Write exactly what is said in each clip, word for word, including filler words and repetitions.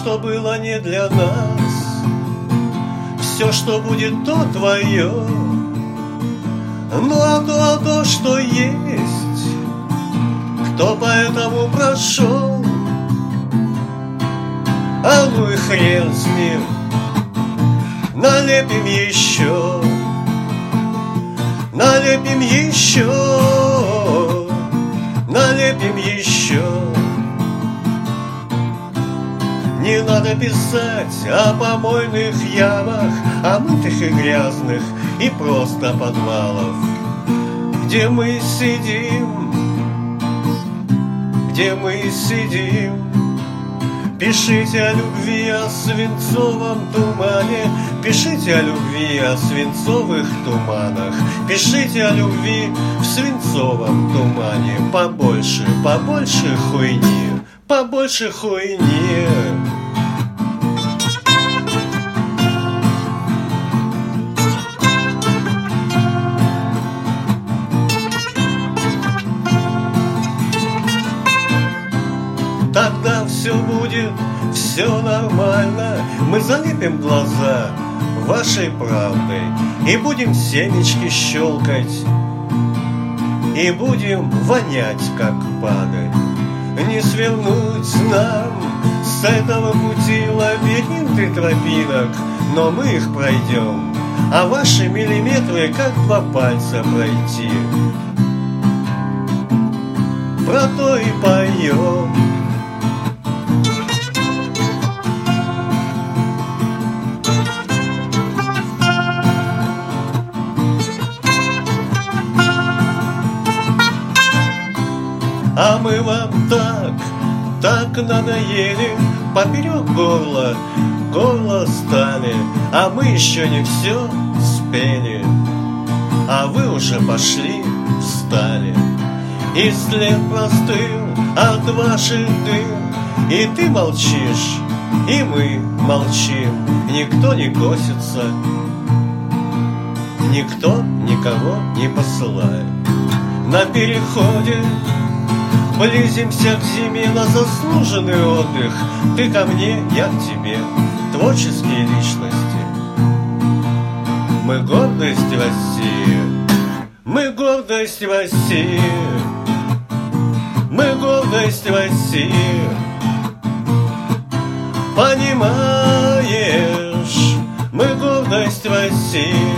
что было не для нас, все, что будет, то твое. Ну а то, а то, что есть, кто по этому прошел, а ну и хрен с ним, налепим еще, налепим еще, налепим еще. Не надо писать о помойных ямах, о мытых и грязных и просто подвалов, где мы сидим, где мы сидим. Пишите о любви, о свинцовом тумане, пишите о любви, о свинцовых туманах, пишите о любви в свинцовом тумане. Побольше, побольше хуйни, побольше хуйни. Тогда все будет, все нормально. Мы залепим глаза вашей правдой и будем семечки щелкать, и будем вонять, как падаль. Не свернуть нам с этого пути лабиринты тропинок, но мы их пройдем, а ваши миллиметры как два пальца пройти. Про то и поем. А мы вам так, так надоели, поперек горла, горло стали, а мы еще не все спели, а вы уже пошли, встали. И след простыл от ваших дым, и ты молчишь, и мы молчим, никто не косится, никто никого не посылает. На переходе близимся к зиме, на заслуженный отдых. Ты ко мне, я к тебе, творческие личности. Мы гордость России, мы гордость России, мы гордость России. Понимаешь, мы гордость России.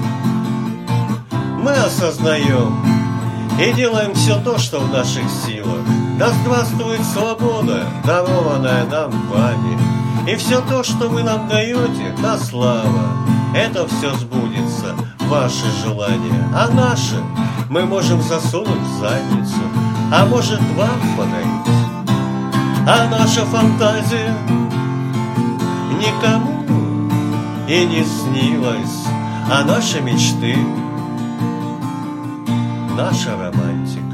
Мы осознаем и делаем все то, что в наших силах. Да здравствует свобода, дарованная нам вами. И все то, что вы нам даете, да слава. Это все сбудется, ваши желания. А наши мы можем засунуть в задницу, а может вам подарить. А наша фантазия никому и не снилась, а наши мечты, наша романтика.